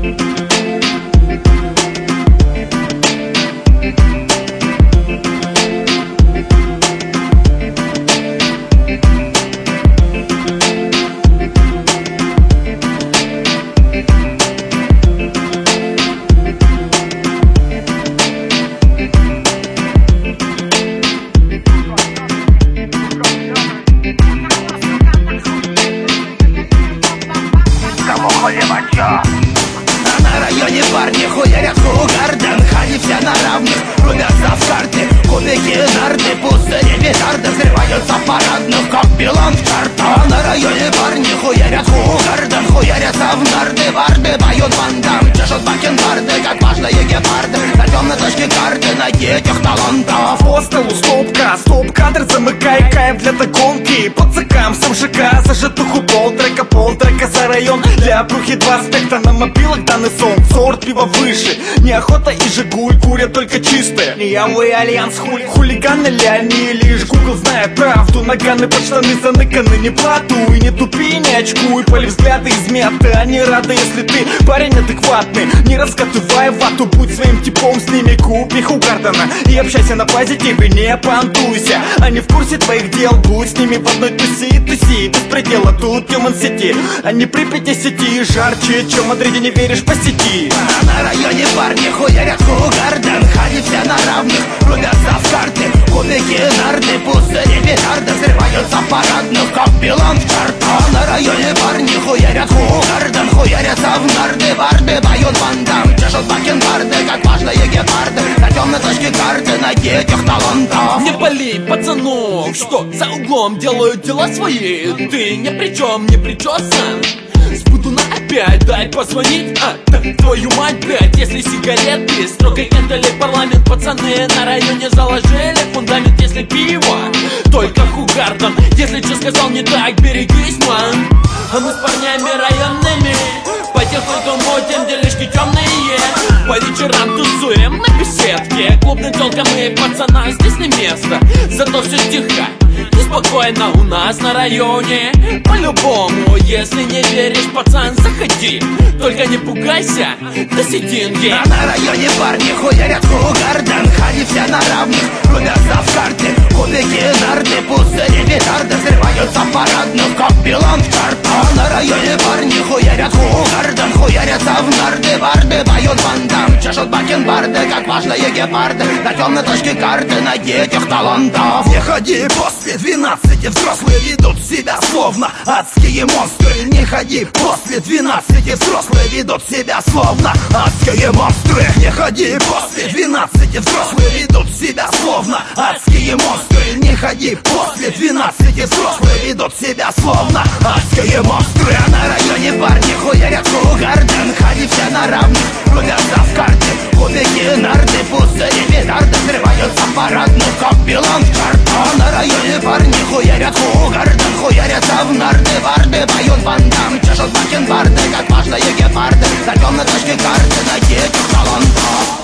А на районе парни хуярят хугарден. Они все на равных, рубятся в карты. Кубики, нарды, пузыри, петарды взрываются в парадных, как билан в карта. А на районе парни хуярят хугарден. Хуярятся в нарды, барды, поют бандам. Чешут бакенбарды, как важные гепарды. На темной точке карты найти этих талантов. По столу стопка, стоп-кадр, замыкай кайф для догонки. По цикам с МЖК, зажитуху полтрека за район. Для брухи 2 аспекта на мобилах данный сон. Сорт пива выше, неохота и Жигуль курят только чистые. Ямвый альянс, хулиганы ли они, лишь Google знает правду. Наганы под штаны заныканы, не платуй, не тупи, не очкуй. Поли взгляды из меты, они рады, если ты парень адекватный. Не раскатывай вату, будь своим типом, с ними купи хугардена и общайся на позитиве, не понтуйся. Они в курсе твоих дел, будь с ними в одной туси. Без предела, тут human сети. Они Припяти сети жарче, чем в Мадриде, не веришь, по сети. А на районе парни хуярят хугарден. Они все на равных, рубятся в карты. Кубики, нарды, пузыри, петарды взрываются в парадных, как билан в карта. А на районе парни хуярят хугарден. Хуярятся в нарды, барды, поют бандам. Чешут бакенбарды, как важные гепарды. На темной точке карты найти этих талантов. Не пали, пацанов, что за углом делают дела свои. Ты ни при чем, не причесан. Спутана опять, дай позвонить, твою мать, блядь. Если сигареты, строгой кентали парламент. Пацаны на районе заложили фундамент. Если пиво, только хугардом. Если что сказал не так, берегись, ман. А мы с парнями районными по технику мутим, делишки темные. По вечерам тусуем на беседке. Клубным телкам и пацанам здесь не место. Зато все тихо и спокойно у нас на районе. По-любому, если не веришь, пацан, заходи. Только не пугайся до сединки. А на районе парни хуярят хугарден. Они все на равных, рубятся в карты. Кубики, нарды, пузыри, петарды взрываются в парадных, как билан в карта. А на районе парни хуярят хугарден. Хуярятся в нарды, барды, поют бандам. Чешут бакенбарды, как важные гепарды. На темной точке карты найти этих талантов. Не ходи после 12, взрослые ведут себя словно адские монстры. Не ходи после 12, взрослые ведут себя словно адские монстры. Не ходи после 12, взрослые ведут себя словно адские монстры. Не ходи после 12, взрослые ведут себя словно адские монстры. А на районе парни хуярят хугарден. Они все на равных, рубятся в карты. Кубики, нарды, пузыри, петарды взрываются в парадных, как билан в карта. А на районе парни хуярят хугарден. Хуярятся в нарды, барды, поют бандам. Чешут бакенбарды, как важные гепарды. На темной точке карты найти этих талантов.